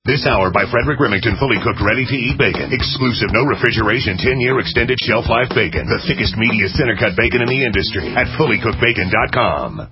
This hour by Frederick Remington, fully cooked, ready-to-eat bacon. Exclusive, no refrigeration, 10-year extended shelf life bacon. The thickest, meatiest, center-cut bacon in the industry at fullycookedbacon.com.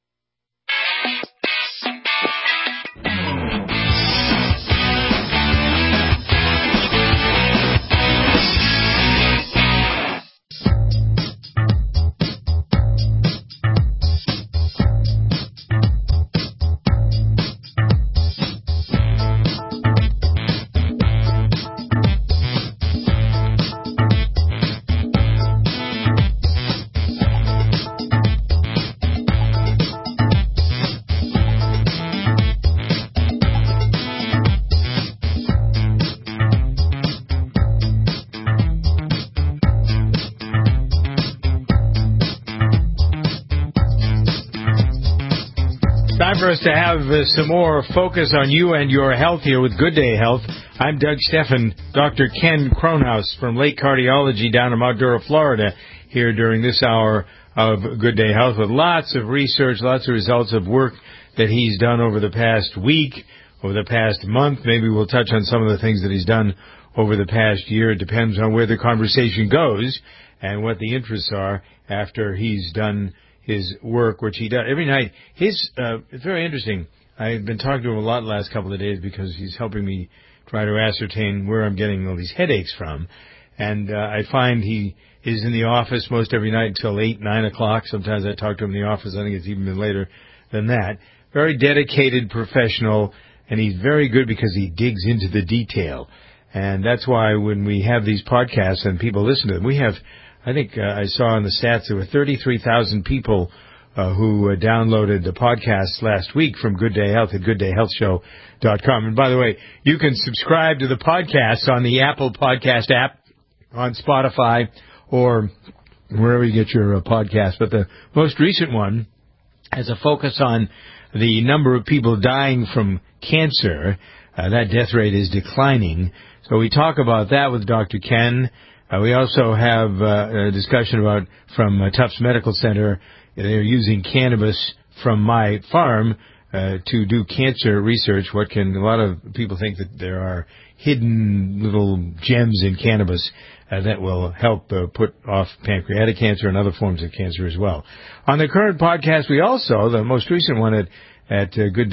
For us to have some more focus on you and your health here with Good Day Health. I'm Doug Steffen, Dr. Ken Kronhaus from Lake Cardiology down in Mount Dora, Florida, here during this hour of Good Day Health with lots of research, lots of results of work that he's done over the past week, over the past month. Maybe we'll touch on some of the things that he's done over the past year. It depends on where the conversation goes and what the interests are after he's done his work, which he does every night. It's very interesting. I've been talking to him a lot the last couple of days because he's helping me try to ascertain where I'm getting all these headaches from. And I find he is in the office most every night until 8, 9 o'clock. Sometimes I talk to him in the office. I think it's even been later than that. Very dedicated professional, and he's very good because he digs into the detail. And that's why when we have these podcasts and people listen to them, we have, I think I saw in the stats there were 33,000 people who downloaded the podcast last week from Good Day Health at gooddayhealthshow.com. And by the way, you can subscribe to the podcast on the Apple Podcast app, on Spotify, or wherever you get your podcast. But the most recent one has a focus on the number of people dying from cancer. That death rate is declining. So we talk about that with Dr. Ken. We also have a discussion about from Tufts Medical Center. They're using cannabis from my farm to do cancer research. A lot of people think that there are hidden little gems in cannabis that will help put off pancreatic cancer and other forms of cancer as well. On the current podcast, we also, the most recent one at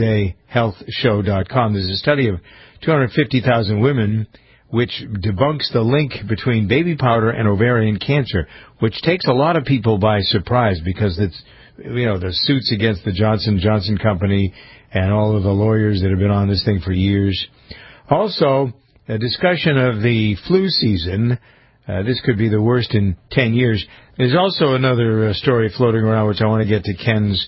gooddayhealthshow.com, there's a study of 250,000 women which debunks the link between baby powder and ovarian cancer, which takes a lot of people by surprise because it's, the suits against the Johnson & Johnson company and all of the lawyers that have been on this thing for years. Also, a discussion of the flu season. This could be the worst in 10 years. There's also another story floating around which I want to get to Ken's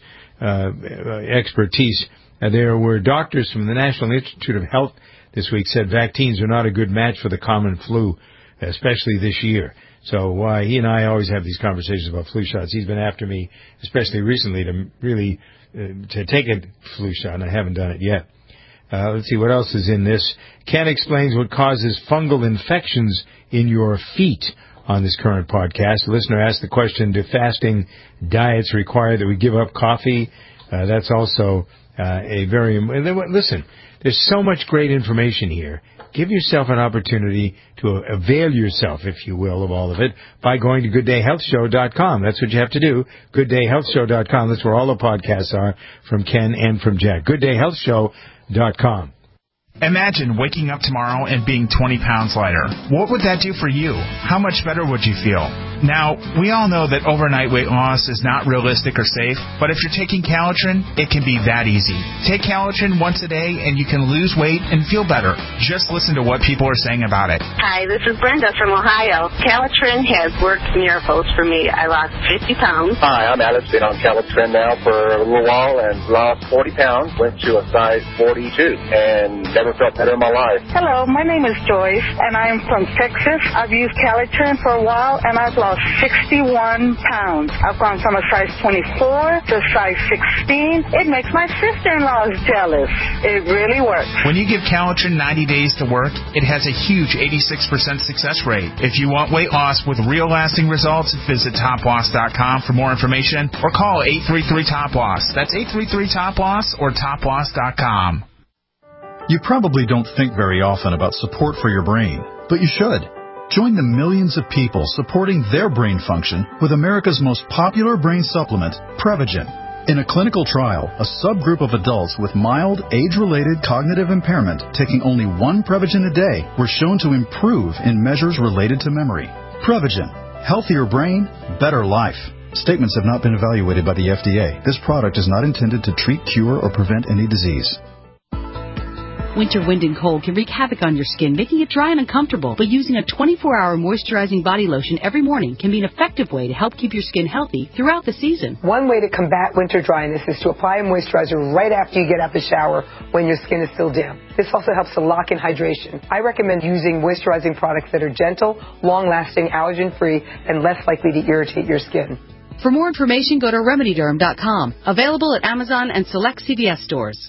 expertise. There were doctors from the National Institute of Health this week said vaccines are not a good match for the common flu, especially this year. So he and I always have these conversations about flu shots. He's been after me, especially recently, to really to take a flu shot, and I haven't done it yet. Let's see what else is in this. Ken explains what causes fungal infections in your feet on this current podcast. The listener asked the question, do fasting diets require that we give up coffee? That's also listen, there's so much great information here. Give yourself an opportunity to avail yourself, if you will, of all of it by going to gooddayhealthshow.com. That's what you have to do, gooddayhealthshow.com. That's where all the podcasts are from Ken and from Jack. gooddayhealthshow.com. Imagine waking up tomorrow and being 20 pounds lighter. What would that do for you? How much better would you feel? Now, we all know that overnight weight loss is not realistic or safe, but if you're taking Calitrin, it can be that easy. Take Calitrin once a day and you can lose weight and feel better. Just listen to what people are saying about it. Hi, this is Brenda from Ohio. Calitrin has worked miracles for me. I lost 50 pounds. Hi, I'm Alex. Been on Calitrin now for a little while and lost 40 pounds. Went to a size 42 and never felt better in my life. Hello, my name is Joyce, and I am from Texas. I've used Calitrin for a while, and I've lost 61 pounds. I've gone from a size 24 to size 16. It makes my sister-in-law jealous. It really works. When you give Calitrin 90 days to work, it has a huge 86% success rate. If you want weight loss with real lasting results, visit TopLoss.com for more information or call 833-TOP-LOSS. That's 833-TOP-LOSS or TopLoss.com. You probably don't think very often about support for your brain, but you should. Join the millions of people supporting their brain function with America's most popular brain supplement, Prevagen. In a clinical trial, a subgroup of adults with mild, age-related cognitive impairment taking only one Prevagen a day were shown to improve in measures related to memory. Prevagen. Healthier brain, better life. Statements have not been evaluated by the FDA. This product is not intended to treat, cure, or prevent any disease. Winter wind and cold can wreak havoc on your skin, making it dry and uncomfortable. But using a 24-hour moisturizing body lotion every morning can be an effective way to help keep your skin healthy throughout the season. One way to combat winter dryness is to apply a moisturizer right after you get out the shower when your skin is still damp. This also helps to lock in hydration. I recommend using moisturizing products that are gentle, long-lasting, allergen-free, and less likely to irritate your skin. For more information, go to RemedyDerm.com. Available at Amazon and select CVS stores.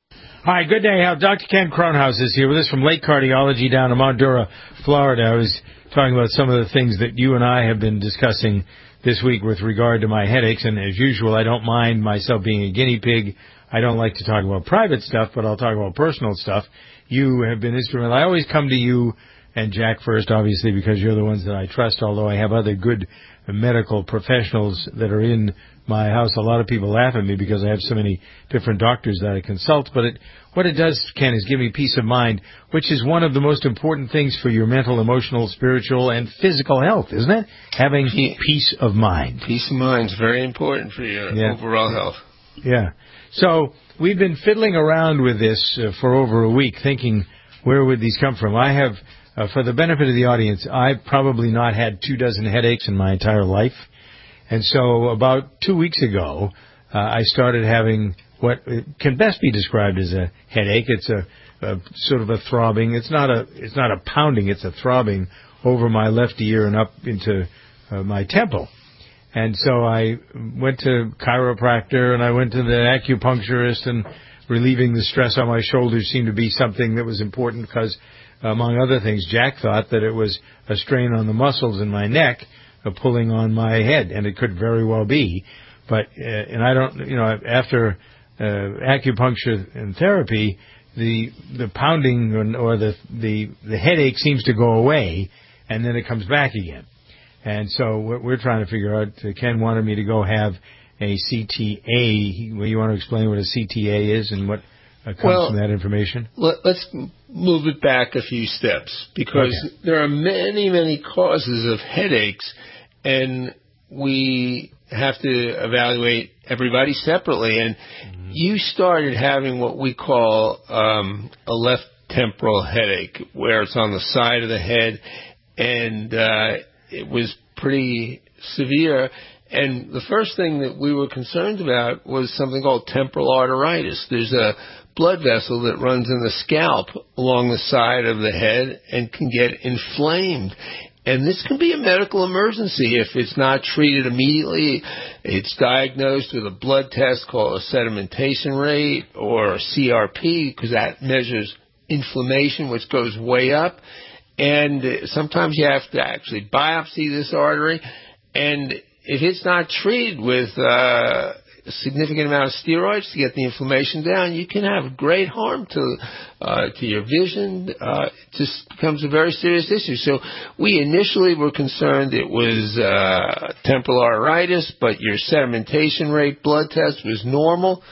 Hi, good day. Dr. Ken Kronhaus is here with us from Lake Cardiology down in Mount Dora, Florida. I was talking about some of the things that you and I have been discussing this week with regard to my headaches, and as usual, I don't mind myself being a guinea pig. I don't like to talk about private stuff, but I'll talk about personal stuff. You have been instrumental. I always come to you and Jack first, obviously, because you're the ones that I trust, although I have other good medical professionals that are in my house. A lot of people laugh at me because I have so many different doctors that I consult, but what it does, Ken, is give me peace of mind, which is one of the most important things for your mental, emotional, spiritual, and physical health, isn't it? Having peace of mind. Peace of mind is very important for your overall health. Yeah. So we've been fiddling around with this for over a week, thinking, where would these come from? I have, for the benefit of the audience, I've probably not had 24 headaches in my entire life. And so about 2 weeks ago, I started having what can best be described as a headache. It's a sort of a throbbing. It's not a pounding. It's a throbbing over my left ear and up into my temple. And so I went to chiropractor and I went to the acupuncturist, and relieving the stress on my shoulders seemed to be something that was important because, among other things, Jack thought that it was a strain on the muscles in my neck pulling on my head, and it could very well be. But, and I don't, after acupuncture and therapy, the pounding or the headache seems to go away, and then it comes back again. And so what we're trying to figure out, Ken wanted me to go have a CTA. You want to explain what a CTA is and what comes from that information? Let's move it back a few steps, because there are many, many causes of headaches, and we have to evaluate everybody separately. And you started having what we call a left temporal headache, where it's on the side of the head, and it was pretty severe. And the first thing that we were concerned about was something called temporal arteritis. There's a blood vessel that runs in the scalp along the side of the head and can get inflamed. And this can be a medical emergency if it's not treated immediately. It's diagnosed with a blood test called a sedimentation rate, or a CRP, because that measures inflammation, which goes way up. And sometimes you have to actually biopsy this artery. And if it's not treated with a significant amount of steroids to get the inflammation down, you can have great harm to your vision. It just becomes a very serious issue. So we initially were concerned it was temporal arteritis, but your sedimentation rate blood test was normal.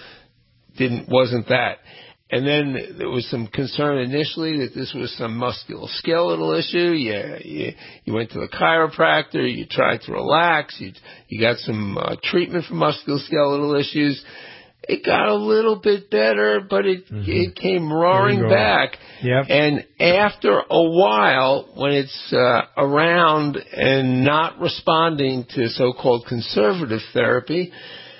Wasn't that. And then there was some concern initially that this was some musculoskeletal issue. You went to a chiropractor. You tried to relax. You got some treatment for musculoskeletal issues. It got a little bit better, but it came roaring back. Yep. And after a while, when it's around and not responding to so-called conservative therapy,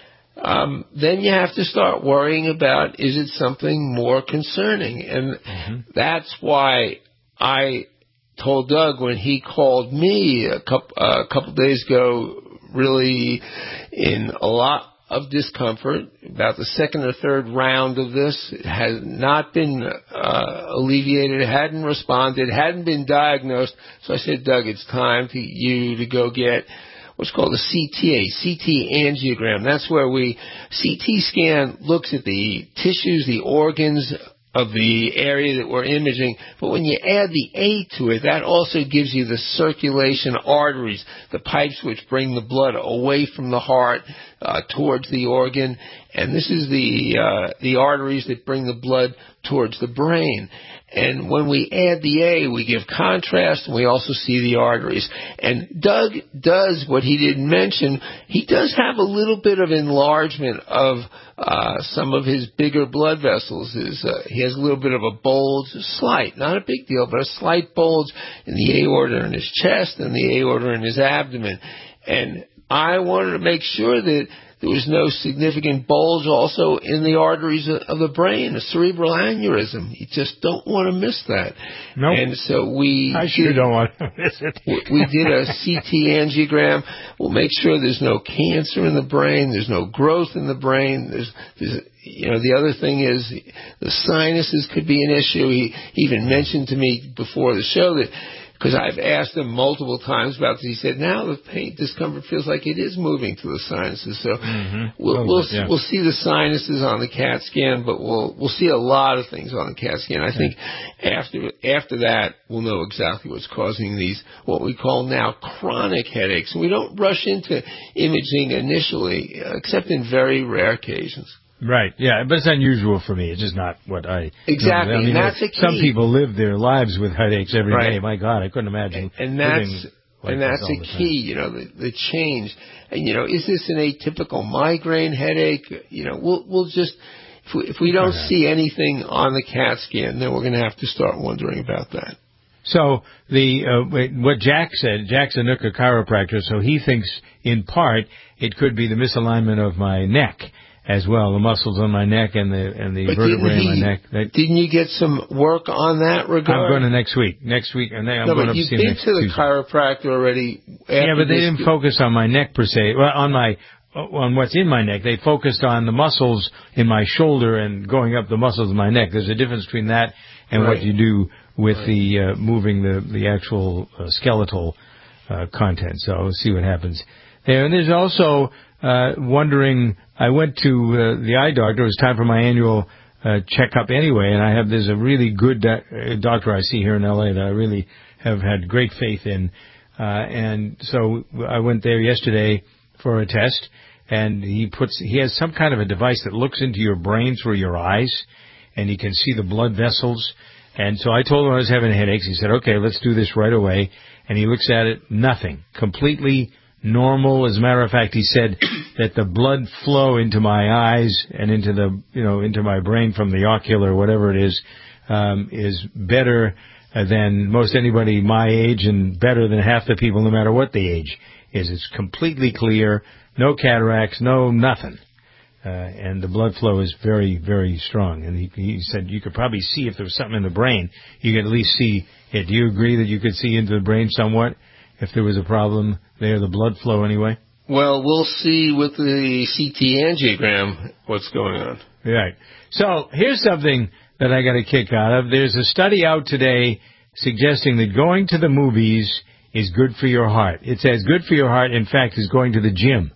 then you have to start worrying about, is it something more concerning? And that's why I told Doug when he called me a couple days ago, really in a lot of discomfort, about the second or third round of this. It had not been alleviated, it hadn't responded, it hadn't been diagnosed. So I said, Doug, it's time for you to go get what's called a CT angiogram. That's where CT scan looks at the tissues, the organs of the area that we're imaging. But when you add the A to it, that also gives you the circulation arteries, the pipes which bring the blood away from the heart towards the organ. And this is the arteries that bring the blood towards the brain. And when we add the A, we give contrast, and we also see the arteries. And Doug does what he didn't mention. He does have a little bit of enlargement of some of his bigger blood vessels. He has a little bit of a bulge, slight, not a big deal, but a slight bulge in the aorta in his chest and the aorta in his abdomen. And I wanted to make sure that there was no significant bulge also in the arteries of the brain, a cerebral aneurysm. You just don't want to miss that. Nope. And so I sure don't want to miss it. We did a CT angiogram. We'll make sure there's no cancer in the brain. There's no growth in the brain. There's the other thing is the sinuses could be an issue. He even mentioned to me before the show that, because I've asked him multiple times about this, he said, now the pain, discomfort feels like it is moving to the sinuses. So we'll see the sinuses on the CAT scan, but we'll see a lot of things on the CAT scan. I think after that, we'll know exactly what's causing these, what we call now chronic headaches. And we don't rush into imaging initially, except in very rare occasions. Right, yeah, but it's unusual for me. It's just not what I... Exactly, I mean, and that's the key. Some people live their lives with headaches every day. My God, I couldn't imagine and that's the key, the change. And, is this an atypical migraine headache? We'll just... If we don't see anything on the CAT scan, then we're going to have to start wondering about that. So what Jack said, Jack's a Nooka chiropractor, so he thinks in part it could be the misalignment of my neck as well, the muscles on my neck and the vertebrae in my neck. Didn't you get some work on that regard? I'm going to next week, and then I'm going to see him next Tuesday. You've been to the chiropractor already. Yeah, but they didn't focus on my neck per se. Well, on what's in my neck. They focused on the muscles in my shoulder and going up the muscles of my neck. There's a difference between that and what you do with the moving the actual skeletal content. So we'll see what happens there. And there's also wondering. I went to the eye doctor. It was time for my annual checkup anyway, and there's a really good doctor I see here in L.A. that I really have had great faith in. And so I went there yesterday for a test, and he has some kind of a device that looks into your brain through your eyes, and he can see the blood vessels. And so I told him I was having headaches. He said, okay, let's do this right away. And he looks at it, nothing. Completely normal. As a matter of fact, he said that the blood flow into my eyes and into into my brain from the ocular, whatever it is better than most anybody my age and better than half the people, no matter what the age is. It's completely clear, no cataracts, no nothing. And the blood flow is very, very strong. And he said you could probably see if there was something in the brain, you could at least see it. Do you agree that you could see into the brain somewhat if there was a problem there, the blood flow anyway? Well, we'll see with the CT angiogram what's going on. Right. So here's something that I got a kick out of. There's a study out today suggesting that going to the movies is good for your heart. It's as good for your heart, in fact, as going to the gym.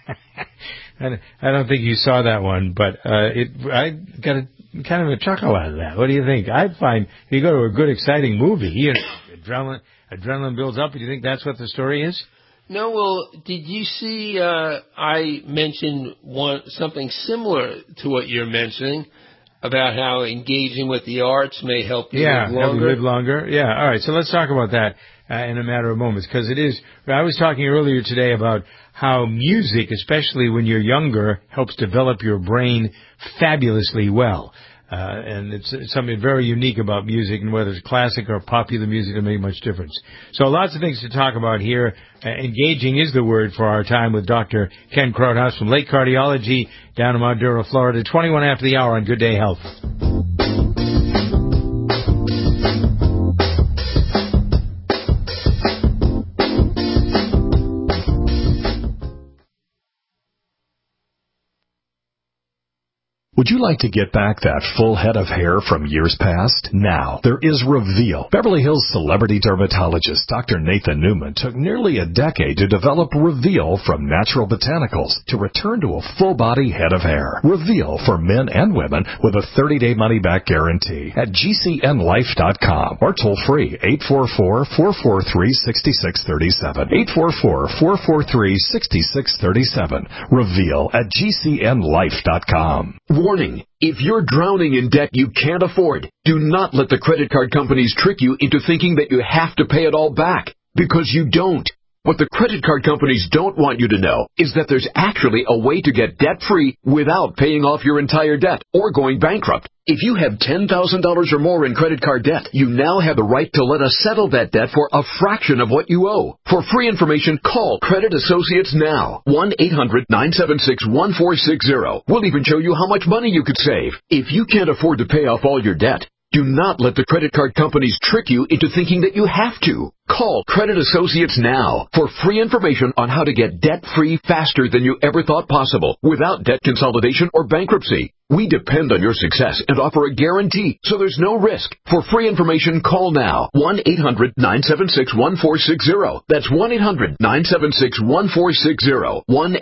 I don't think you saw that one, but I got kind of a chuckle out of that. What do you think? I find if you go to a good, exciting movie, adrenaline builds up. Do you think that's what the story is? No, well, did you see I mentioned something similar to what you're mentioning about how engaging with the arts may help you live longer? Help you live longer. Yeah, all right. So let's talk about that in a matter of moments, because it is. I was talking earlier today about how music, especially when you're younger, helps develop your brain fabulously well. And it's something very unique about music, and whether it's classic or popular music, doesn't make much difference. So lots of things to talk about here. Engaging is the word for our time with Dr. Ken Krothaus from Lake Cardiology down in Maduro, Florida. 21 after the hour on Good Day Health. Would you like to get back that full head of hair from years past? Now, there is Reveal. Beverly Hills celebrity dermatologist Dr. Nathan Newman took nearly a decade to develop Reveal from natural botanicals to return to a full-body head of hair. Reveal for men and women with a 30-day money-back guarantee at GCNlife.com or toll free 844-443-6637. 844-443-6637. Reveal at GCNlife.com. Warning, if you're drowning in debt you can't afford, do not let the credit card companies trick you into thinking that you have to pay it all back, because you don't. What the credit card companies don't want you to know is that there's actually a way to get debt-free without paying off your entire debt or going bankrupt. If you have $10,000 or more in credit card debt, you now have the right to let us settle that debt for a fraction of what you owe. For free information, call Credit Associates now. 1-800-976-1460. We'll even show you how much money you could save. If you can't afford to pay off all your debt, do not let the credit card companies trick you into thinking that you have to. Call Credit Associates now for free information on how to get debt-free faster than you ever thought possible without debt consolidation or bankruptcy. We depend on your success and offer a guarantee, so there's no risk. For free information, call now. 1-800-976-1460. That's 1-800-976-1460.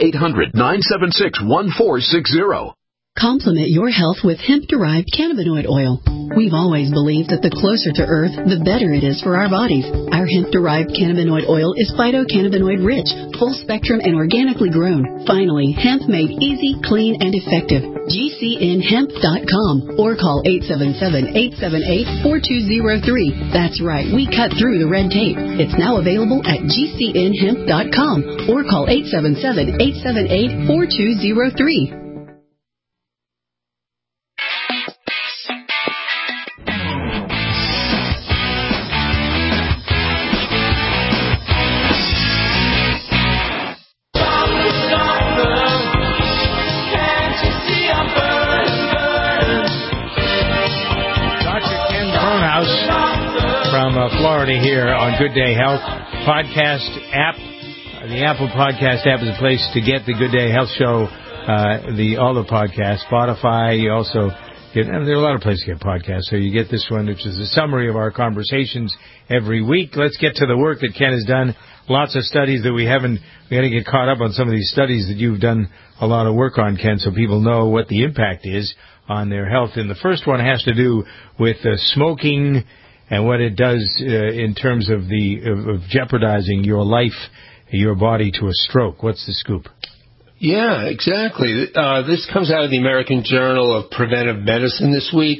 1-800-976-1460. Complement your health with hemp-derived cannabinoid oil. We've always believed that the closer to Earth, the better it is for our bodies. Our hemp-derived cannabinoid oil is phytocannabinoid-rich, full-spectrum, and organically grown. Finally, hemp made easy, clean, and effective. GCNhemp.com or call 877-878-4203. That's right, we cut through the red tape. It's now available at GCNhemp.com or call 877-878-4203. From Florida here on Good Day Health podcast app. The Apple Podcast app is a place to get the Good Day Health Show, all the podcasts. Spotify, you also get, there are a lot of places to get podcasts. So you get this one, which is a summary of our conversations every week. Let's get to the work that Ken has done. Lots of studies that we got to get caught up on some of these studies that you've done a lot of work on, Ken, so people know what the impact is on their health. And the first one has to do with smoking and what it does in terms of jeopardizing your life, your body to a stroke. What's the scoop? Yeah, exactly. This comes out of the American Journal of Preventive Medicine this week.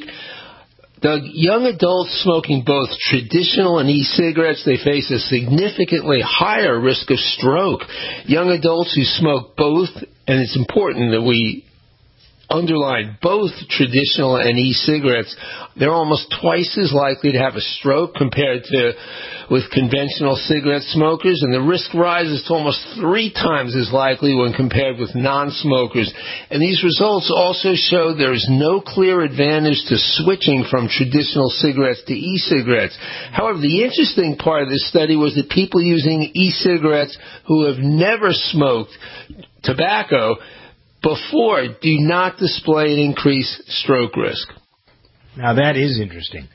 Doug, young adults smoking both traditional and e-cigarettes, they face a significantly higher risk of stroke. Young adults who smoke both, and it's important that we underline both traditional and e-cigarettes, they're almost twice as likely to have a stroke compared to with conventional cigarette smokers, and the risk rises to almost 3 times as likely when compared with non-smokers. And these results also show there is no clear advantage to switching from traditional cigarettes to e-cigarettes. However, the interesting part of this study was that people using e-cigarettes who have never smoked tobacco before do not display an increased stroke risk. Now, that is interesting.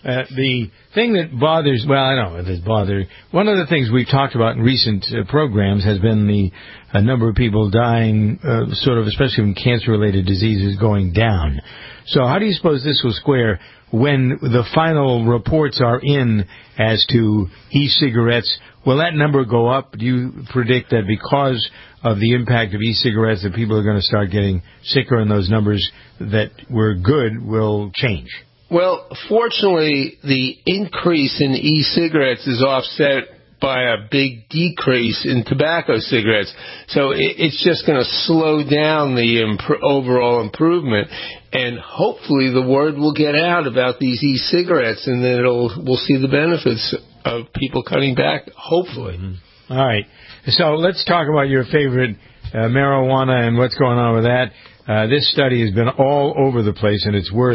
The thing that bothers, well, I don't know if it's bothering. One of the things we've talked about in recent programs has been the number of people dying, sort of, especially from cancer-related diseases, going down. So how do you suppose this will square when the final reports are in as to e-cigarettes? Will that number go up? Do you predict that because of the impact of e-cigarettes that people are going to start getting sicker and those numbers that were good will change? Well, fortunately, the increase in e-cigarettes is offset by a big decrease in tobacco cigarettes. So it's just going to slow down the overall improvement. And hopefully the word will get out about these e-cigarettes, and then we'll see the benefits of people cutting back, hopefully. Mm-hmm. All right. So let's talk about your favorite marijuana and what's going on with that. This study has been all over the place, and it's worth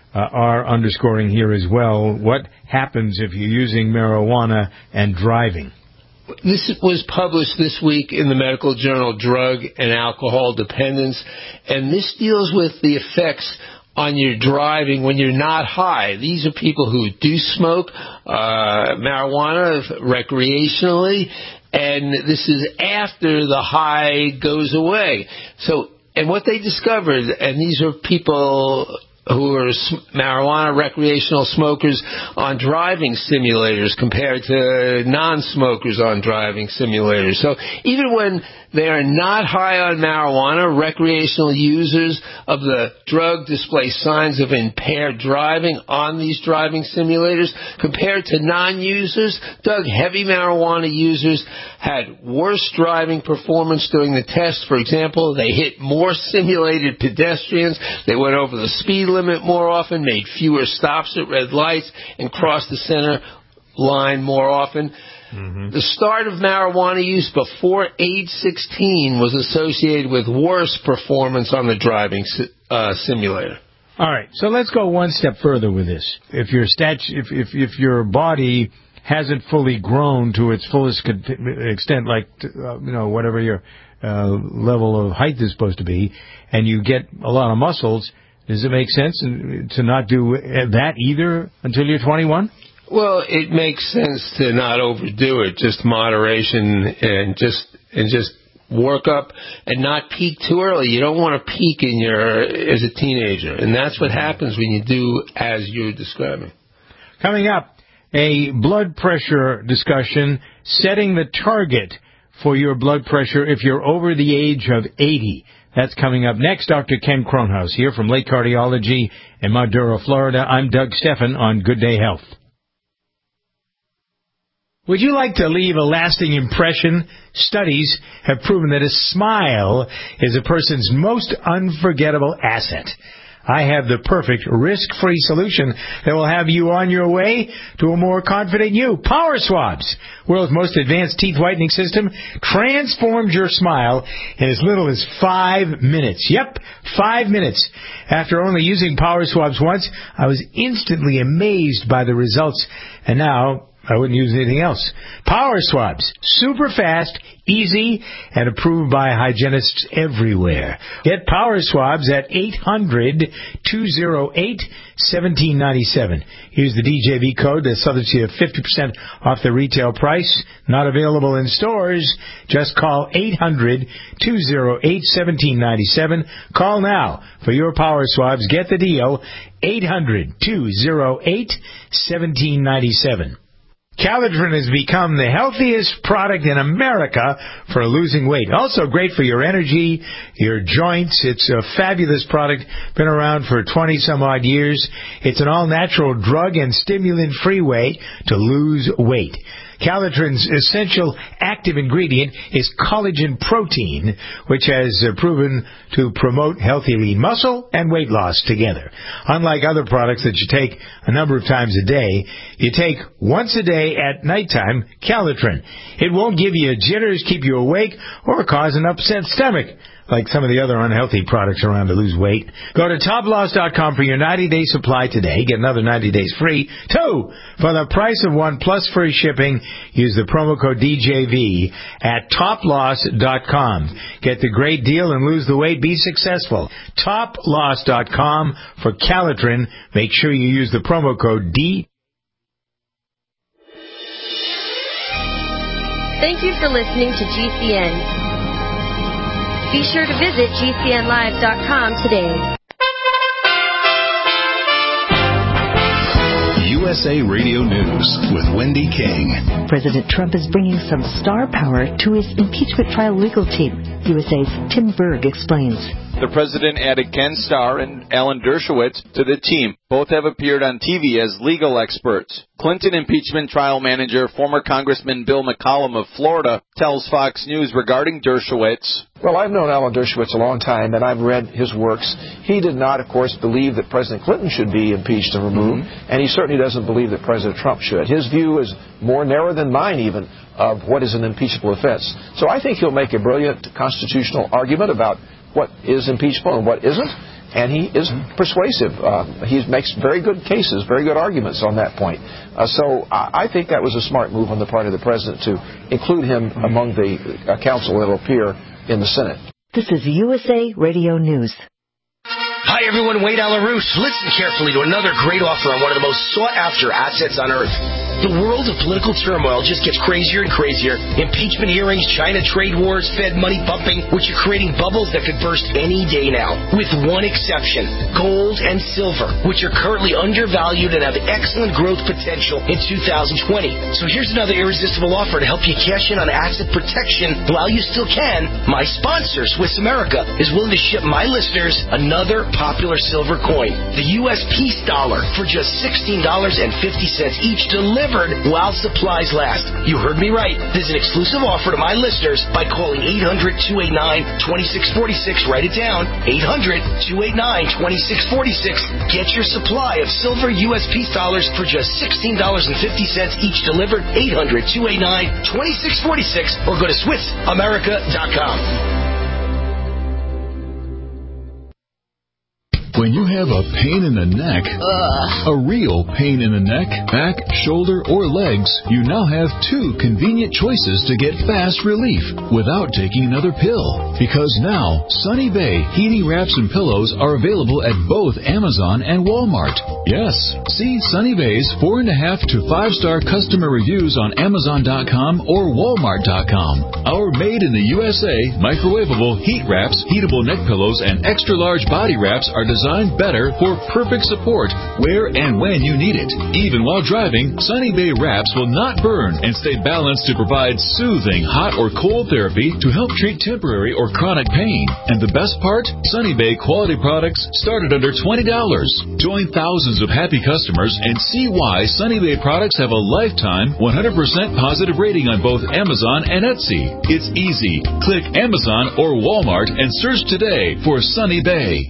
our underscoring here as well. What happens if you're using marijuana and driving? This was published this week in the medical journal Drug and Alcohol Dependence, and this deals with the effects on your driving when you're not high. These are people who do smoke marijuana recreationally, and this is after the high goes away. So, and what they discovered, and these are people who are marijuana recreational smokers on driving simulators compared to non-smokers on driving simulators. So even when they are not high on marijuana, recreational users of the drug display signs of impaired driving on these driving simulators. Compared to non-users, Doug, heavy marijuana users had worse driving performance during the test. For example, they hit more simulated pedestrians, they went over the speed limit more often, made fewer stops at red lights, and crossed the center line more often. The start of marijuana use before age 16 was associated with worse performance on the driving simulator. All right, so let's go one step further with this. If your body hasn't fully grown to its fullest extent, like whatever your level of height is supposed to be, and you get a lot of muscles, does it make sense to not do that either until you're 21? Well, it makes sense to not overdo it, just moderation and just work up and not peak too early. You don't want to peak as a teenager, and that's what happens when you do as you're describing. Coming up, a blood pressure discussion, setting the target for your blood pressure if you're over the age of 80. That's coming up next. Dr. Ken Kronhaus here from Lake Cardiology in Maduro, Florida. I'm Doug Steffen on Good Day Health. Would you like to leave a lasting impression? Studies have proven that a smile is a person's most unforgettable asset. I have the perfect risk-free solution that will have you on your way to a more confident you. Power Swabs, world's most advanced teeth whitening system, transforms your smile in as little as 5 minutes. Yep, 5 minutes. After only using Power Swabs once, I was instantly amazed by the results, and now I wouldn't use anything else. Power Swabs, super fast, easy, and approved by hygienists everywhere. Get Power Swabs at 800-208-1797. Use the DJV code that subjects you to 50% off the retail price. Not available in stores. Just call 800-208-1797. Call now for your Power Swabs. Get the deal. 800-208-1797. Calitrin has become the healthiest product in America for losing weight. Also great for your energy, your joints. It's a fabulous product. Been around for 20-some-odd years. It's an all-natural drug and stimulant-free way to lose weight. Calitrin's essential active ingredient is collagen protein, which has proven to promote healthy lean muscle and weight loss together. Unlike other products that you take a number of times a day, you take once a day at nighttime Calitrin. It won't give you jitters, keep you awake, or cause an upset stomach, like some of the other unhealthy products around to lose weight. Go to toploss.com for your 90-day supply today. Get another 90 days free. 2 for the price of 1 plus free shipping. Use the promo code DJV at toploss.com. Get the great deal and lose the weight. Be successful. Toploss.com for Calitrin. Make sure you use the promo code D. Thank you for listening to GCN. Be sure to visit GCNlive.com today. USA Radio News with Wendy King. President Trump is bringing some star power to his impeachment trial legal team. USA's Tim Berg explains. The president added Ken Starr and Alan Dershowitz to the team. Both have appeared on TV as legal experts. Clinton impeachment trial manager, former Congressman Bill McCollum of Florida, tells Fox News regarding Dershowitz. Well, I've known Alan Dershowitz a long time, and I've read his works. He did not, of course, believe that President Clinton should be impeached and removed, and he certainly doesn't believe that President Trump should. His view is more narrow than mine, even, of what is an impeachable offense. So I think he'll make a brilliant constitutional argument about what is impeachable and what isn't. and he is persuasive. He makes very good cases, very good arguments on that point. So I think that was a smart move on the part of the president to include him among the council that will appear in the Senate. This is USA Radio News. Hi, everyone. Wade Alarouche. Listen carefully to another great offer on one of the most sought-after assets on Earth. The world of political turmoil just gets crazier and crazier. Impeachment hearings, China trade wars, Fed money pumping, which are creating bubbles that could burst any day now. With one exception, gold and silver, which are currently undervalued and have excellent growth potential in 2020. So here's another irresistible offer to help you cash in on asset protection while you still can. My sponsor, Swiss America, is willing to ship my listeners another popular silver coin, the U.S. Peace Dollar, for just $16.50 each, delivered while supplies last. You heard me right. This is an exclusive offer to my listeners by calling 800-289-2646. Write it down, 800-289-2646. Get your supply of silver U.S. Peace Dollars for just $16.50 each, delivered, 800-289-2646, or go to SwissAmerica.com. When you have a pain in the neck, a real pain in the neck, back, shoulder, or legs, you now have two convenient choices to get fast relief without taking another pill. Because now, Sunny Bay heating wraps and pillows are available at both Amazon and Walmart. Yes, see Sunny Bay's 4.5 to 5-star customer reviews on Amazon.com or Walmart.com. Our made in the USA microwavable heat wraps, heatable neck pillows, and extra large body wraps are designed better for perfect support where and when you need it. Even while driving, Sunny Bay wraps will not burn and stay balanced to provide soothing hot or cold therapy to help treat temporary or chronic pain. And the best part? Sunny Bay quality products start at under $20. Join thousands of happy customers and see why Sunny Bay products have a lifetime 100% positive rating on both Amazon and Etsy. It's easy. Click Amazon or Walmart and search today for Sunny Bay.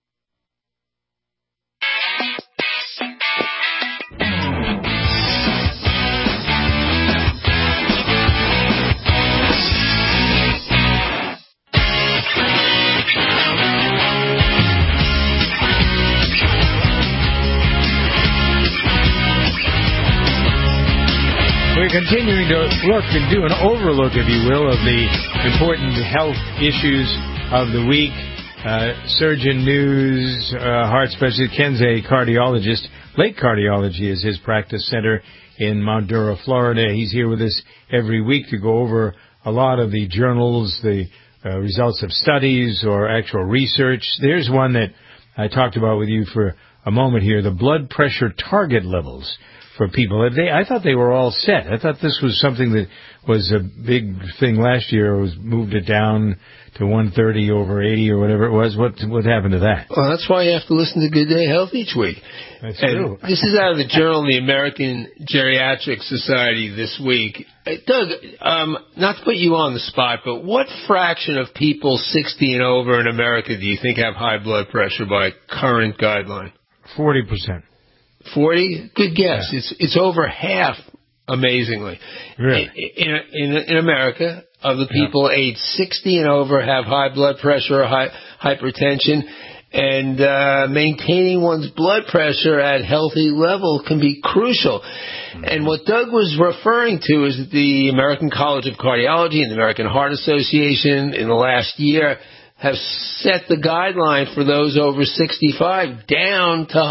We're continuing to look and do an overlook, if you will, of the important health issues of the week. Surgeon News, heart specialist, Ken's a cardiologist. Lake Cardiology is his practice center in Mount Dora, Florida. He's here with us every week to go over a lot of the journals, the results of studies or actual research. There's one that I talked about with you for a moment here, the blood pressure target levels for people. I thought they were all set. I thought this was something that was a big thing last year. It was moved it down to 130 over 80 or whatever it was. What happened to that? Well, that's why you have to listen to Good Day Health each week. That's true. This is out of the Journal of the American Geriatric Society this week. Doug, not to put you on the spot, but what fraction of people 60 and over in America do you think have high blood pressure by current guideline? 40%. 40? Good guess. Yeah. It's over half, amazingly. Really? In America, of the people aged 60 and over have high blood pressure or hypertension, and maintaining one's blood pressure at healthy level can be crucial. And what Doug was referring to is that the American College of Cardiology and the American Heart Association in the last year have set the guideline for those over 65 down to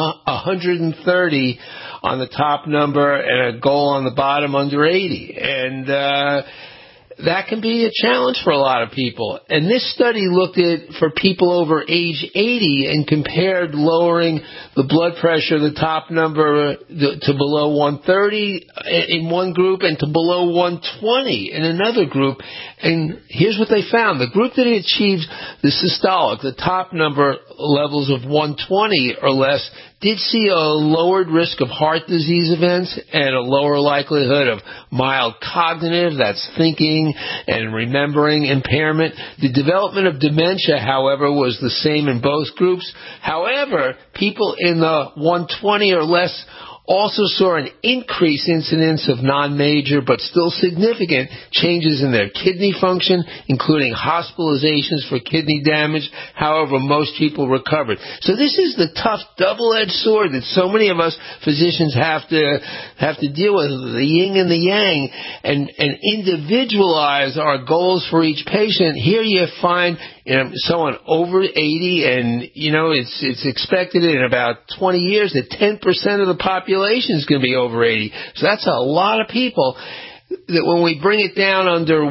130 on the top number and a goal on the bottom under 80. And that can be a challenge for a lot of people. And this study looked at for people over age 80 and compared lowering the blood pressure, the top number, to below 130 in one group and to below 120 in another group. And here's what they found. The group that achieved the systolic, the top number levels of 120 or less, did see a lowered risk of heart disease events and a lower likelihood of mild cognitive, that's thinking and remembering impairment. The development of dementia, however, was the same in both groups. However, people in the 120 or less also saw an increased incidence of non-major but still significant changes in their kidney function, including hospitalizations for kidney damage. However, most people recovered. So this is the tough double-edged sword that so many of us physicians have to deal with, the yin and the yang, and individualize our goals for each patient. Here you find someone over 80, and it's expected in about 20 years that 10% of the population is going to be over 80. So that's a lot of people. That when we bring it down under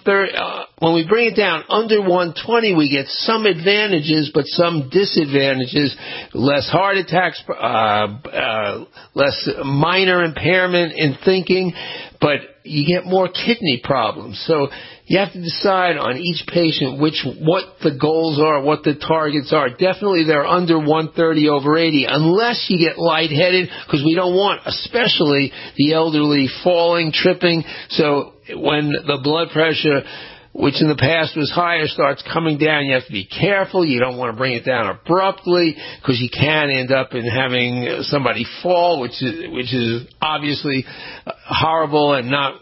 120, we get some advantages, but some disadvantages. Less heart attacks, less minor impairment in thinking, but you get more kidney problems. So you have to decide on each patient what the goals are, what the targets are. Definitely they're under 130 over 80, unless you get lightheaded, because we don't want, especially the elderly, falling, tripping. So when the blood pressure, which in the past was higher, starts coming down, you have to be careful. You don't want to bring it down abruptly, because you can end up in having somebody fall, which is obviously horrible and not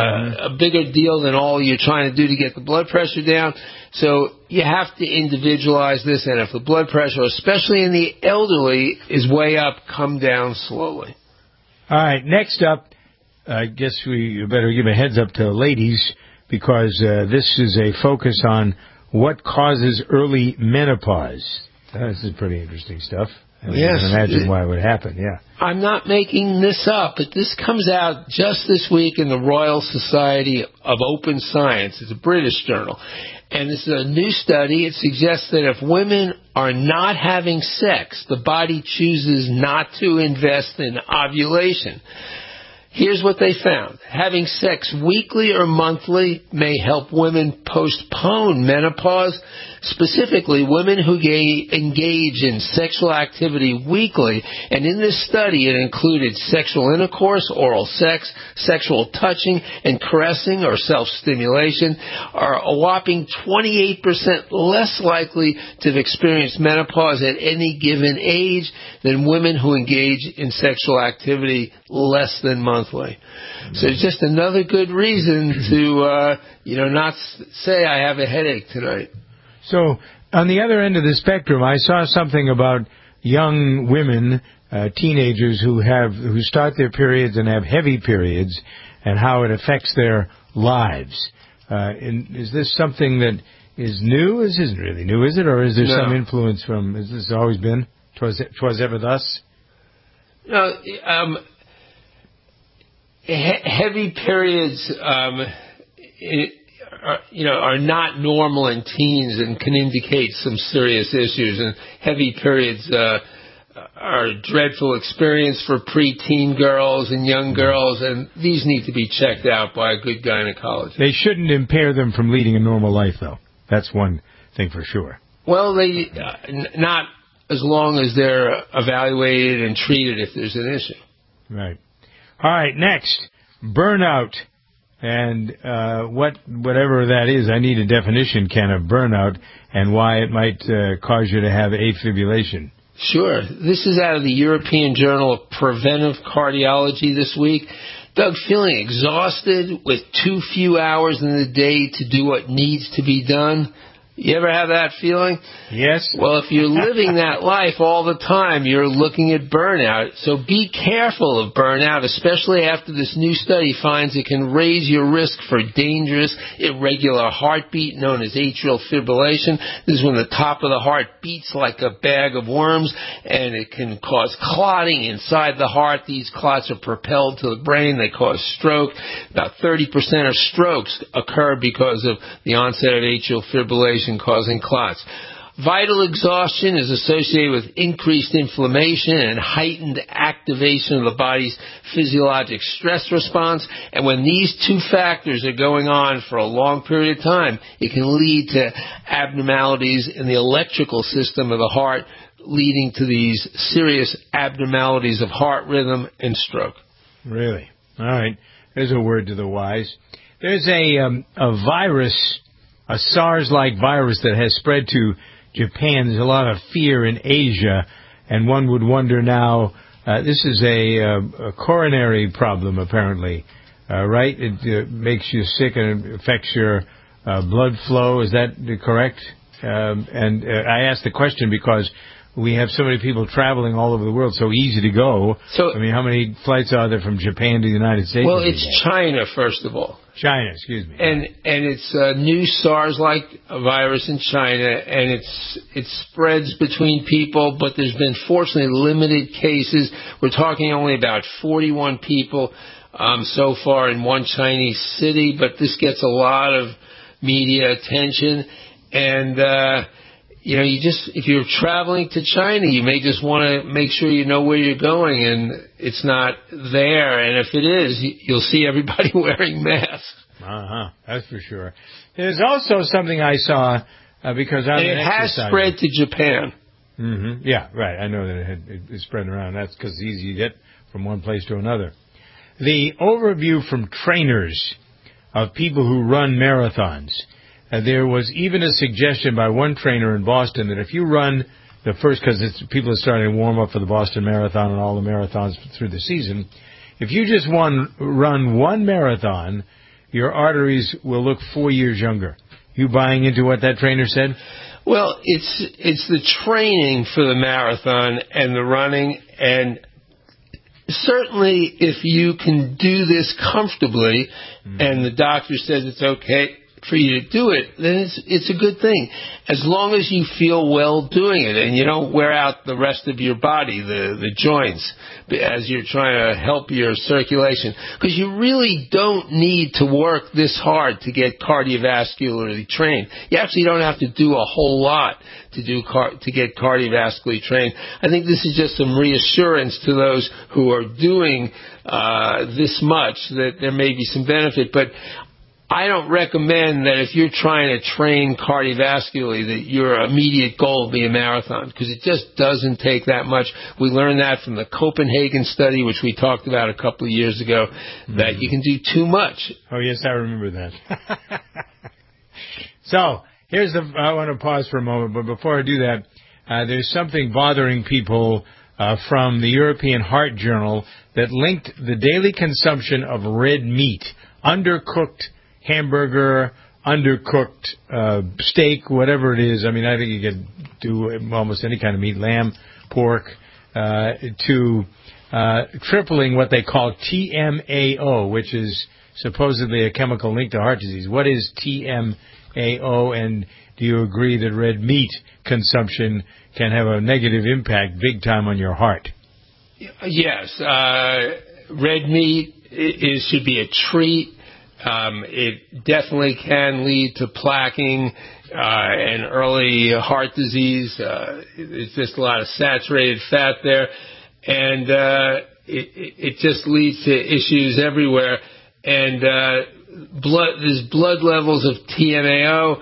a bigger deal than all you're trying to do to get the blood pressure down. So you have to individualize this, and if the blood pressure, especially in the elderly, is way up, come down slowly. All right, next up, I guess we better give a heads up to ladies, because this is a focus on what causes early menopause. This is pretty interesting stuff. Yes. I can imagine why it would happen, yeah. I'm not making this up, but this comes out just this week in the Royal Society of Open Science. It's a British journal. And this is a new study. It suggests that if women are not having sex, the body chooses not to invest in ovulation. Here's what they found. Having sex weekly or monthly may help women postpone menopause. Specifically, women who engage in sexual activity weekly, and in this study it included sexual intercourse, oral sex, sexual touching, and caressing or self-stimulation, are a whopping 28% less likely to have experienced menopause at any given age than women who engage in sexual activity less than monthly. So it's just another good reason to not say I have a headache tonight. So, on the other end of the spectrum, I saw something about young women, teenagers who start their periods and have heavy periods, and how it affects their lives. Is this something that is new? This isn't really new, is it? Or is there some influence from, has this always been? 'Twas ever thus? No, heavy periods, are not normal in teens and can indicate some serious issues. And heavy periods are a dreadful experience for preteen girls and young girls, and these need to be checked out by a good gynecologist. They shouldn't impair them from leading a normal life, though. That's one thing for sure. Well, they not as long as they're evaluated and treated if there's an issue. Right. All right, next, burnout. And whatever that is, I need a definition, Ken, of burnout and why it might cause you to have afibrillation. Sure. This is out of the European Journal of Preventive Cardiology this week. Doug, feeling exhausted with too few hours in the day to do what needs to be done? You ever have that feeling? Yes. Well, if you're living that life all the time, you're looking at burnout. So be careful of burnout, especially after this new study finds it can raise your risk for dangerous irregular heartbeat known as atrial fibrillation. This is when the top of the heart beats like a bag of worms, and it can cause clotting inside the heart. These clots are propelled to the brain. They cause stroke. About 30% of strokes occur because of the onset of atrial fibrillation causing clots. Vital exhaustion is associated with increased inflammation and heightened activation of the body's physiologic stress response. And when these two factors are going on for a long period of time, it can lead to abnormalities in the electrical system of the heart, leading to these serious abnormalities of heart rhythm and stroke. Really? All right. There's a word to the wise. There's a virus, a SARS-like virus that has spread to Japan. There's a lot of fear in Asia, and one would wonder now This is a coronary problem, apparently, right? It makes you sick and it affects your blood flow. Is that correct? And I asked the question because we have so many people traveling all over the world, so easy to go. So, I mean, how many flights are there from Japan to the United States? Well, it's China, first of all. China, excuse me. And it's a new SARS-like virus in China, and it spreads between people, but there's been fortunately limited cases. We're talking only about 41 people so far in one Chinese city, but this gets a lot of media attention. And if you're traveling to China, you may just want to make sure you know where you're going, and it's not there. And if it is, you'll see everybody wearing masks. That's for sure. There's also something I saw because it has spread to Japan. Mm-hmm. Yeah, right. I know that it's spreading around. That's because it's easy to get from one place to another. The overview from trainers of people who run marathons. There was even a suggestion by one trainer in Boston that if you run the first, because people are starting to warm up for the Boston Marathon and all the marathons through the season, if you just run one marathon, your arteries will look 4 years younger. You buying into what that trainer said? Well, it's the training for the marathon and the running, and certainly if you can do this comfortably and the doctor says it's okay for you to do it, then it's a good thing. As long as you feel well doing it and you don't wear out the rest of your body, the joints, as you're trying to help your circulation. Because you really don't need to work this hard to get cardiovascularly trained. You actually don't have to do a whole lot to get cardiovascularly trained. I think this is just some reassurance to those who are doing this much that there may be some benefit. But I don't recommend that if you're trying to train cardiovascularly that your immediate goal will be a marathon, because it just doesn't take that much. We learned that from the Copenhagen study, which we talked about a couple of years ago, that you can do too much. Oh, yes, I remember that. So, I want to pause for a moment, but before I do that, there's something bothering people from the European Heart Journal that linked the daily consumption of red meat, undercooked hamburger, undercooked steak, whatever it is. I mean, I think you could do almost any kind of meat, lamb, pork, to tripling what they call TMAO, which is supposedly a chemical linked to heart disease. What is TMAO, and do you agree that red meat consumption can have a negative impact big time on your heart? Yes. Red meat should be a treat. It definitely can lead to plaquing and early heart disease. It's just a lot of saturated fat there, and it just leads to issues everywhere. And these blood levels of TMAO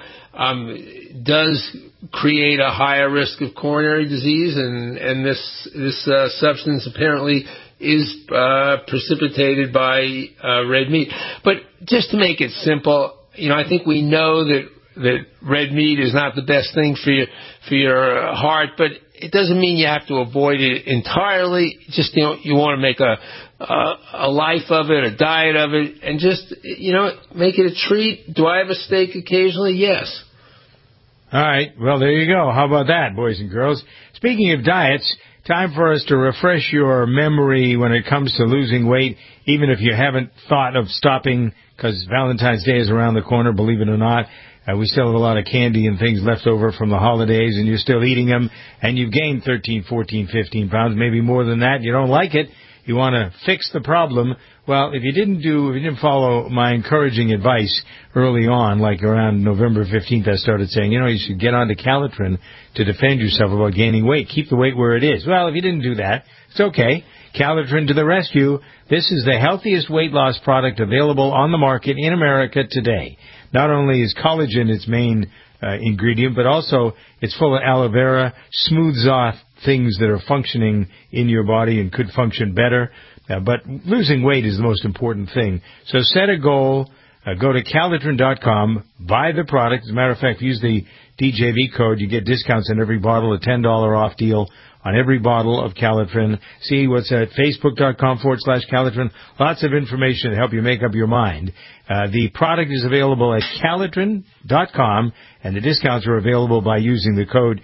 does create a higher risk of coronary disease, and this substance apparently is precipitated by red meat. But just to make it simple, I think we know that red meat is not the best thing for your heart, but it doesn't mean you have to avoid it entirely. Just you want to make a life of it, a diet of it, and just make it a treat. Do I have a steak occasionally? Yes. All right. Well, there you go. How about that, boys and girls? Speaking of diets, time for us to refresh your memory when it comes to losing weight, even if you haven't thought of stopping, because Valentine's Day is around the corner, believe it or not. We still have a lot of candy and things left over from the holidays, and you're still eating them, and you've gained 13, 14, 15 pounds, maybe more than that. You don't like it. You want to fix the problem. Well, if you didn't follow my encouraging advice early on, like around November 15th, I started saying, you should get onto Calitrin to defend yourself about gaining weight. Keep the weight where it is. Well, if you didn't do that, it's okay. Calitrin to the rescue. This is the healthiest weight loss product available on the market in America today. Not only is collagen its main ingredient, but also it's full of aloe vera, smooths off things that are functioning in your body and could function better. But losing weight is the most important thing. So set a goal. Go to Calitrin.com, buy the product. As a matter of fact, use the DJV code. You get discounts on every bottle, a $10 off deal on every bottle of Calitrin. See what's at Facebook.com/Calitrin. Lots of information to help you make up your mind. The product is available at Calitrin.com, and the discounts are available by using the code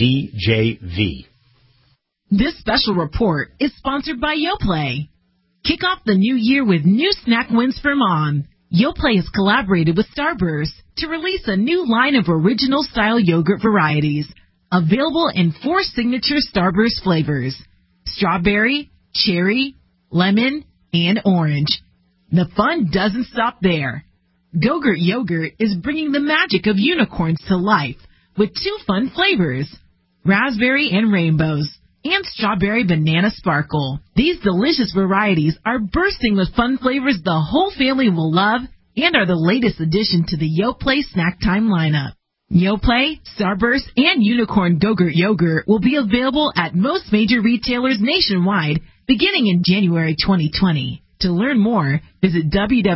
DJV. This special report is sponsored by Yoplait. Kick off the new year with new snack wins for Mom. Yoplait has collaborated with Starburst to release a new line of original-style yogurt varieties, available in 4 signature Starburst flavors: strawberry, cherry, lemon, and orange. The fun doesn't stop there. Go-Gurt Yogurt is bringing the magic of unicorns to life with 2 fun flavors: raspberry and rainbows, and strawberry banana sparkle. These delicious varieties are bursting with fun flavors the whole family will love and are the latest addition to the Yoplait Snack Time lineup. Yoplait, Starburst, and Unicorn Go-Gurt Yogurt will be available at most major retailers nationwide beginning in January 2020. To learn more, visit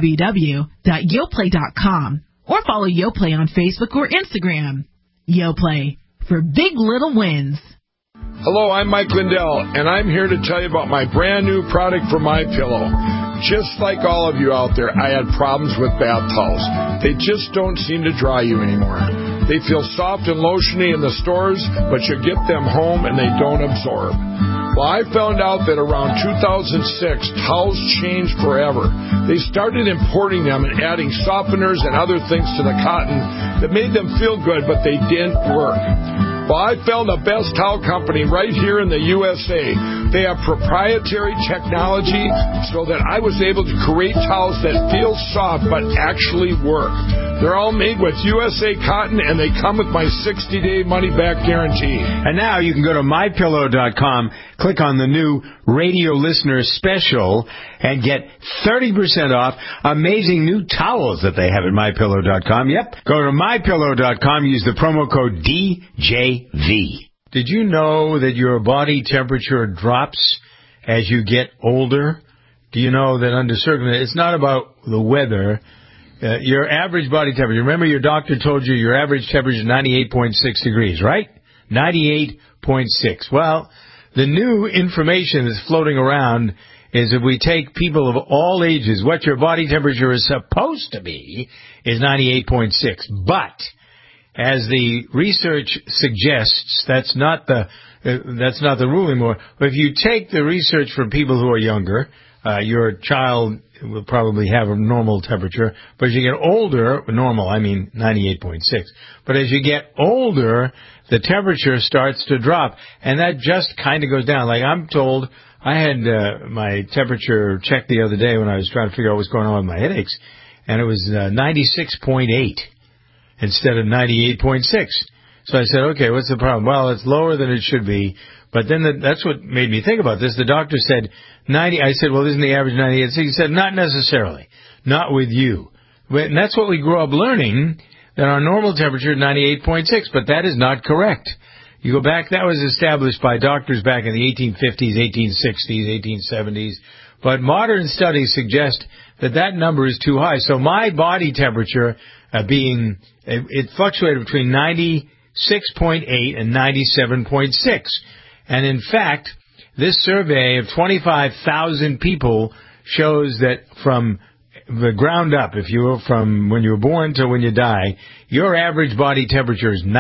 www.yoplait.com or follow Yoplait on Facebook or Instagram. Yoplait, for big little wins. Hello, I'm Mike Lindell, and I'm here to tell you about my brand new product for MyPillow. Just like all of you out there, I had problems with bath towels. They just don't seem to dry you anymore. They feel soft and lotiony in the stores, but you get them home and they don't absorb. Well, I found out that around 2006, towels changed forever. They started importing them and adding softeners and other things to the cotton that made them feel good, but they didn't work. Well, I found the best towel company right here in the USA. They have proprietary technology so that I was able to create towels that feel soft but actually work. They're all made with USA cotton, and they come with my 60-day money-back guarantee. And now you can go to MyPillow.com, click on the new radio listener special, and get 30% off amazing new towels that they have at MyPillow.com. Yep, go to MyPillow.com, use the promo code DJV. Did you know that your body temperature drops as you get older? Do you know that under circumstances, it's not about the weather. Your average body temperature, remember your doctor told you your average temperature is 98.6 degrees, right? 98.6. Well, the new information that's floating around is if we take people of all ages, what your body temperature is supposed to be is 98.6. But as the research suggests, that's not the rule anymore. But if you take the research from people who are younger, your child will probably have a normal temperature. But as you get older, normal, I mean 98.6. But as you get older, the temperature starts to drop, and that just kind of goes down. Like I'm told, I had my temperature checked the other day when I was trying to figure out what's going on with my headaches, and it was 96.8 instead of 98.6. So I said, okay, what's the problem? Well, it's lower than it should be. But then that's what made me think about this. The doctor said 90. I said, well, isn't the average 98? So he said, not necessarily. Not with you. And that's what we grew up learning, that our normal temperature is 98.6. But that is not correct. You go back, that was established by doctors back in the 1850s, 1860s, 1870s. But modern studies suggest that that number is too high. So my body temperature it fluctuated between 96.8 and 97.6. And in fact, this survey of 25,000 people shows that from the ground up, if you were from when you were born to when you die, your average body temperature is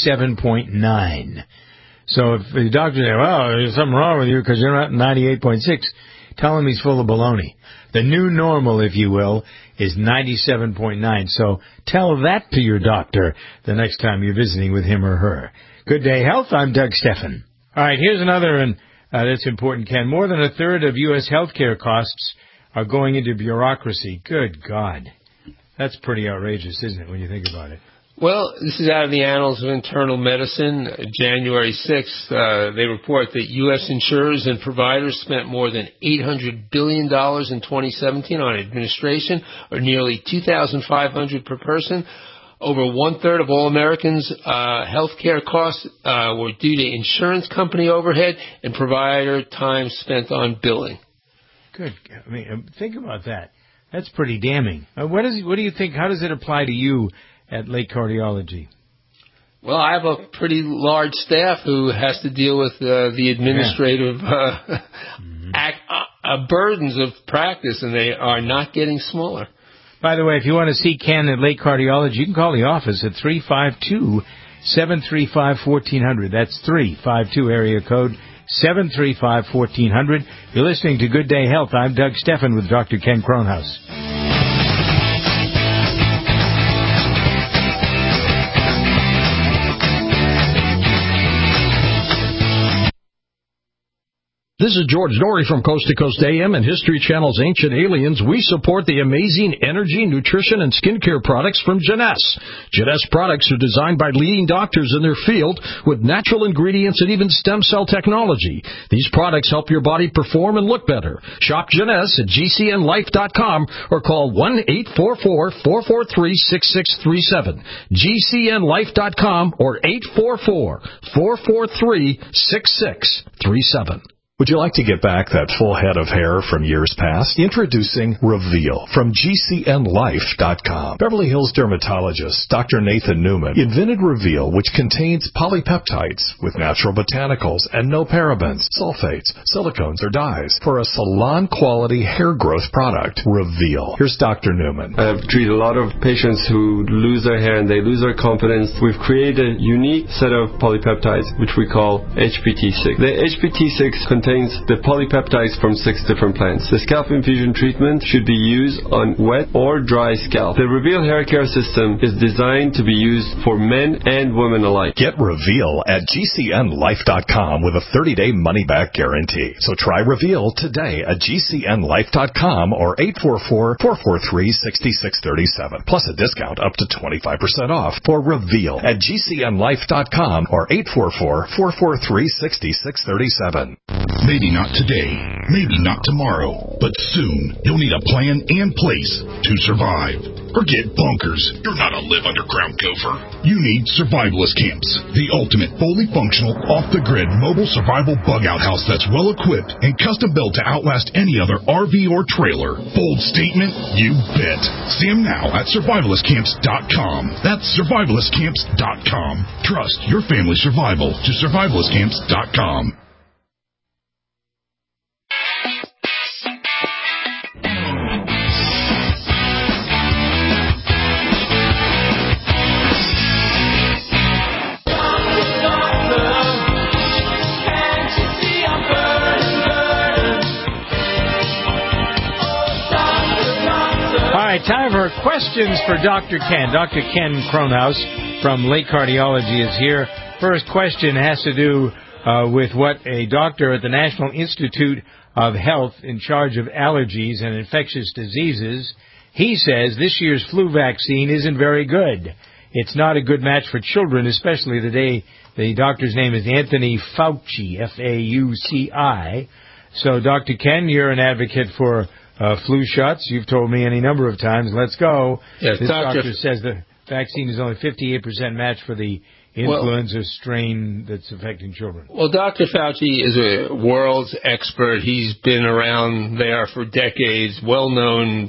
97.9. So if the doctor says, well, there's something wrong with you because you're not 98.6, tell him he's full of baloney. The new normal, if you will, is 97.9. So tell that to your doctor the next time you're visiting with him or her. Good Day Health, I'm Doug Steffen. All right, here's another one that's important, Ken. More than a third of U.S. healthcare costs are going into bureaucracy. Good God. That's pretty outrageous, isn't it, when you think about it? Well, this is out of the Annals of Internal Medicine, January 6th. They report that U.S. insurers and providers spent more than $800 billion in 2017 on administration, or nearly $2,500 per person. Over one-third of all Americans' health care costs were due to insurance company overhead and provider time spent on billing. Good. I mean, think about that. That's pretty damning. What do you think? How does it apply to you at Lake Cardiology? Well, I have a pretty large staff who has to deal with the administrative burdens of practice, and they are not getting smaller. By the way, if you want to see Ken at Lake Cardiology, you can call the office at 352-735-1400. That's 352 area code 735-1400. You're listening to Good Day Health. I'm Doug Steffen with Dr. Ken Kronhaus. This is George Norrie from Coast to Coast AM and History Channel's Ancient Aliens. We support the amazing energy, nutrition, and skincare products from Jeunesse. Jeunesse products are designed by leading doctors in their field with natural ingredients and even stem cell technology. These products help your body perform and look better. Shop Jeunesse at GCNlife.com or call 1-844-443-6637. GCNlife.com or 844-443-6637. Would you like to get back that full head of hair from years past? Introducing Reveal from GCNlife.com. Beverly Hills dermatologist Dr. Nathan Newman invented Reveal, which contains polypeptides with natural botanicals and no parabens, sulfates, silicones, or dyes for a salon-quality hair growth product. Reveal. Here's Dr. Newman. I've treated a lot of patients who lose their hair and they lose their confidence. We've created a unique set of polypeptides, which we call HPT6. The HPT6 contains the polypeptides from 6 different plants. The scalp infusion treatment should be used on wet or dry scalp. The Reveal hair care system is designed to be used for men and women alike. Get Reveal at GCNlife.com with a 30-day money-back guarantee. So try Reveal today at GCNlife.com or 844-443-6637. Plus a discount up to 25% off for Reveal at GCNlife.com or 844-443-6637. Maybe not today, maybe not tomorrow, but soon you'll need a plan and place to survive. Forget bunkers. You're not a live underground gopher. You need Survivalist Camps, the ultimate fully functional, off-the-grid mobile survival bug-out house that's well-equipped and custom-built to outlast any other RV or trailer. Bold statement? You bet. See them now at survivalistcamps.com. That's survivalistcamps.com. Trust your family's survival to survivalistcamps.com. Time for questions for Dr. Ken. Dr. Ken Kronhaus from Lake Cardiology is here. First question has to do with what a doctor at the National Institute of Health in charge of allergies and infectious diseases, he says this year's flu vaccine isn't very good. It's not a good match for children, especially today. The doctor's name is Anthony Fauci, F-A-U-C-I. So, Dr. Ken, you're an advocate for flu shots. You've told me any number of times. Let's go. Yes, this doctor says the vaccine is only 58% match for the influenza strain that's affecting children. Well, Dr. Fauci is a world's expert. He's been around there for decades, well known.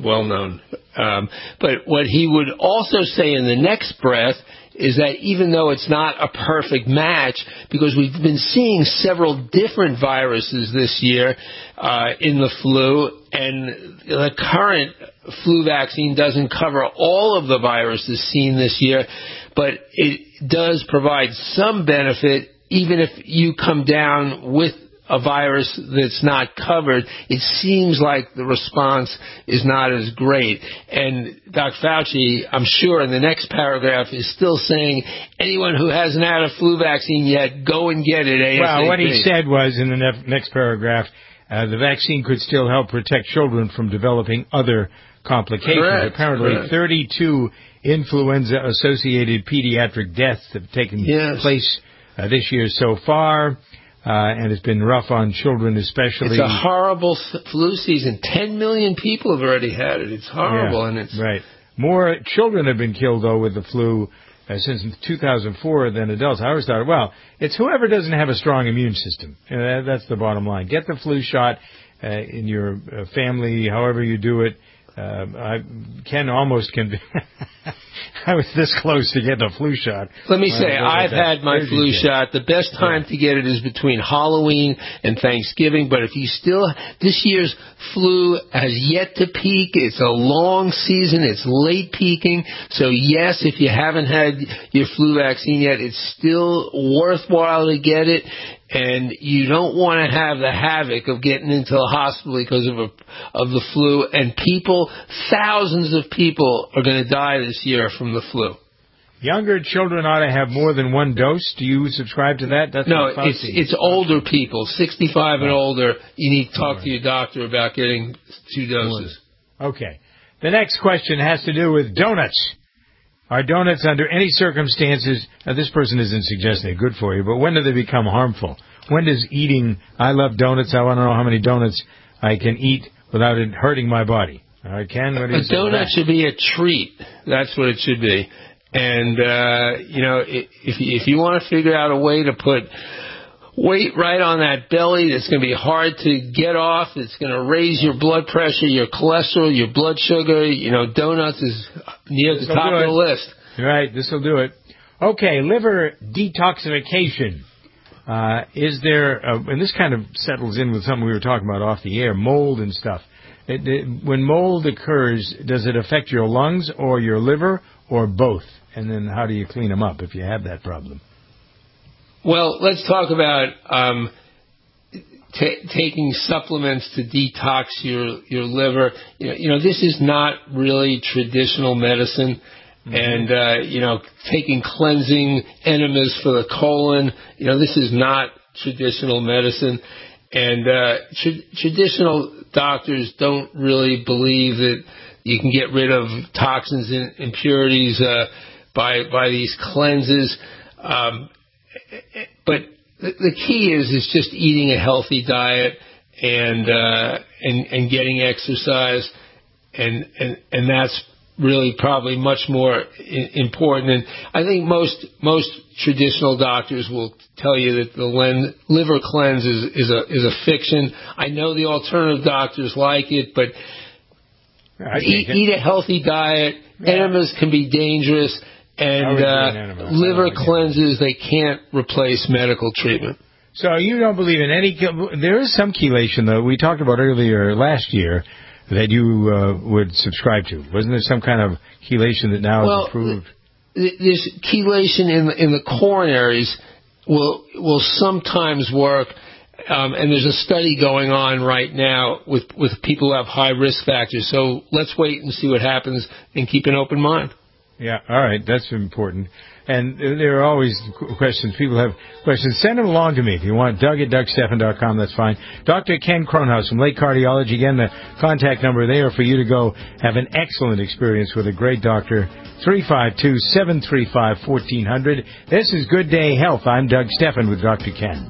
But what he would also say in the next breath is that even though it's not a perfect match, because we've been seeing several different viruses this year in the flu, and the current flu vaccine doesn't cover all of the viruses seen this year, but it does provide some benefit even if you come down with a virus that's not covered. It seems like the response is not as great. And Dr. Fauci, I'm sure in the next paragraph, is still saying anyone who hasn't had a flu vaccine yet, go and get it ASAP. Well, what he said was in the next paragraph, the vaccine could still help protect children from developing other complications. Correct. Apparently, 32 influenza-associated pediatric deaths have taken place this year so far. And it's been rough on children especially. It's a horrible flu season. 10 million people have already had it. It's horrible. Yeah, and it's right. More children have been killed, though, with the flu since 2004 than adults. I always thought, well, it's whoever doesn't have a strong immune system. That's the bottom line. Get the flu shot in your family, however you do it. Ken almost I was this close to getting a flu shot. Let me say, I've had my flu shot. The best time to get it is between Halloween and Thanksgiving. But if you still, this year's flu has yet to peak. It's a long season. It's late peaking. So yes, if you haven't had your flu vaccine yet, it's still worthwhile to get it. And you don't want to have the havoc of getting into the hospital because of the flu. And thousands of people are going to die this year from the flu. Younger children ought to have more than one dose. Do you subscribe to that? No, it's older people, 65 and older. You need to talk to your doctor about getting 2 doses. Okay. The next question has to do with donuts. Are donuts under any circumstances, this person isn't suggesting they're good for you, but when do they become harmful? When does eating, I love donuts, I want to know how many donuts I can eat without it hurting my body. Ken, what do you say? A donut should be a treat. That's what it should be. And, if you want to figure out a way to put weight right on that belly that's going to be hard to get off, it's going to raise your blood pressure, your cholesterol, your blood sugar, donuts is near the top of the list. Right, this will do it. Okay, liver detoxification. Is there, and this kind of settles in with something we were talking about off the air, mold and stuff. When mold occurs, does it affect your lungs or your liver or both? And then how do you clean them up if you have that problem? Well, let's talk about taking supplements to detox your liver. This is not really traditional medicine. Mm-hmm. And, taking cleansing enemas for the colon, this is not traditional medicine. And traditional doctors don't really believe that you can get rid of toxins and impurities by these cleanses. But the key is just eating a healthy diet and getting exercise, and that's really probably much more important. And I think most traditional doctors will tell you that the liver cleanse is a fiction. I know the alternative doctors like it, but eat a healthy diet. Yeah. Enemas can be dangerous. And liver cleanses, they can't replace medical treatment. So you don't believe in any... There is some chelation, though, we talked about earlier last year, that you would subscribe to. Wasn't there some kind of chelation that now is approved? This chelation in the coronaries will sometimes work, and there's a study going on right now with people who have high risk factors. So let's wait and see what happens and keep an open mind. Yeah, all right, that's important. And there are always questions. People have questions. Send them along to me if you want. Doug at DougStephan.com, that's fine. Dr. Ken Kronhaus from Lake Cardiology. Again, the contact number there for you to go have an excellent experience with a great doctor. 352-735-1400. This is Good Day Health. I'm Doug Stephan with Dr. Ken.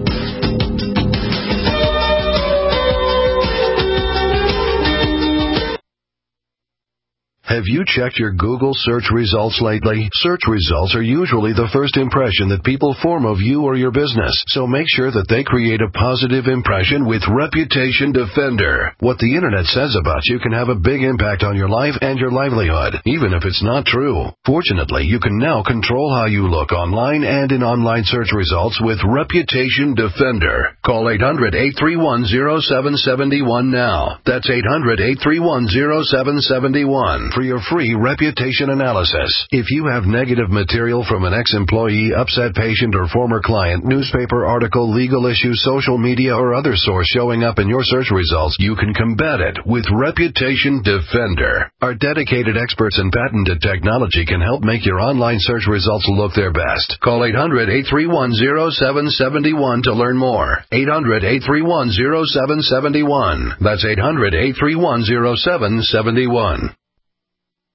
Have you checked your Google search results lately? Search results are usually the first impression that people form of you or your business, so make sure that they create a positive impression with Reputation Defender. What the Internet says about you can have a big impact on your life and your livelihood, even if it's not true. Fortunately, you can now control how you look online and in online search results with Reputation Defender. Call 800-831-0771 now. That's 800-831-0771. For your free reputation analysis. If you have negative material from an ex-employee, upset patient, or former client, newspaper article, legal issue, social media, or other source showing up in your search results, you can combat it with Reputation Defender. Our dedicated experts in patented technology can help make your online search results look their best. Call 800-831-0771 to learn more. 800-831-0771. That's 800-831-0771.